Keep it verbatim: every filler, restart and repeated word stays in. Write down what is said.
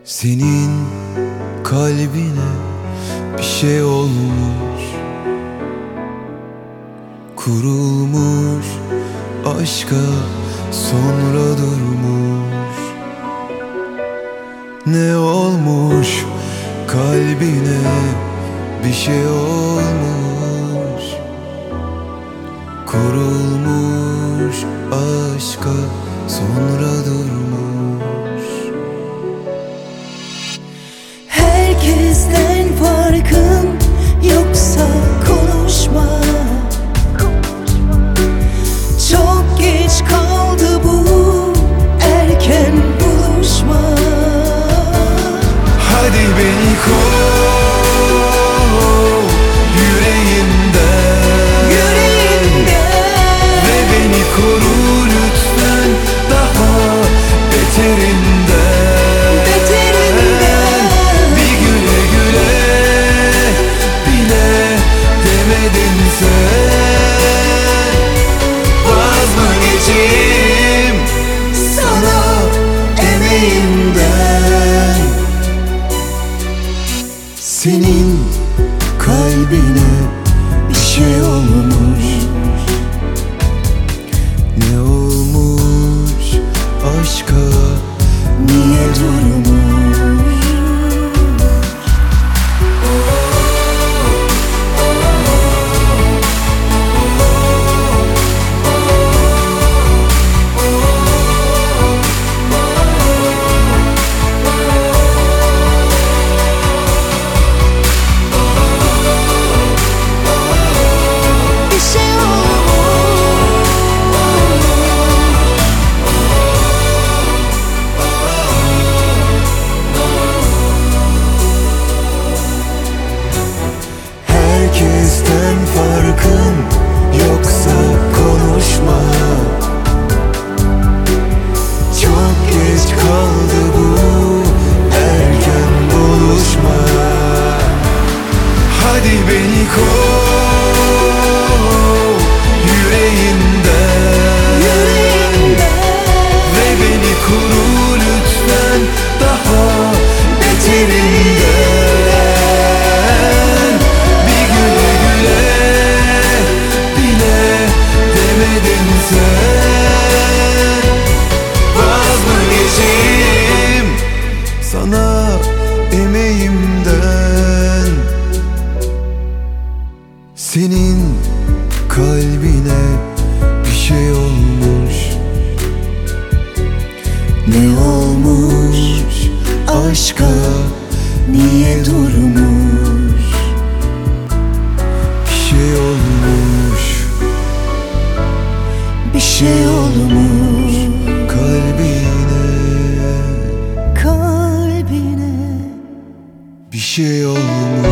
Senin kalbine bir şey olmuş, kurulmuş, aşka sonra durmuş. Ne olmuş kalbine, bir şey olmuş, kurulmuş, aşka sonra durmuş. Herkesten farkım yoksa konuşma. Çok geç kaldı bu erken buluşma. Hadi beni kov yüreğinden, Yüreğinden ve beni koru lütfen daha beterinden. Senin kalbine bir şey olmuş. Ne olmuş aşka, niye durmuş? Herkesten farkın yoksa konuşma. Çok geç kaldı bu erken buluşma. Hadi beni kov yüreğinden, Yüreğinden ve beni koru lütfen daha beterinden. Sana emeğimden. Senin kalbine bir şey olmuş. Ne olmuş aşka, niye durmuş? Bir şey olmuş, bir şey olmuş kalbine, kalbine. bir şey olmuş.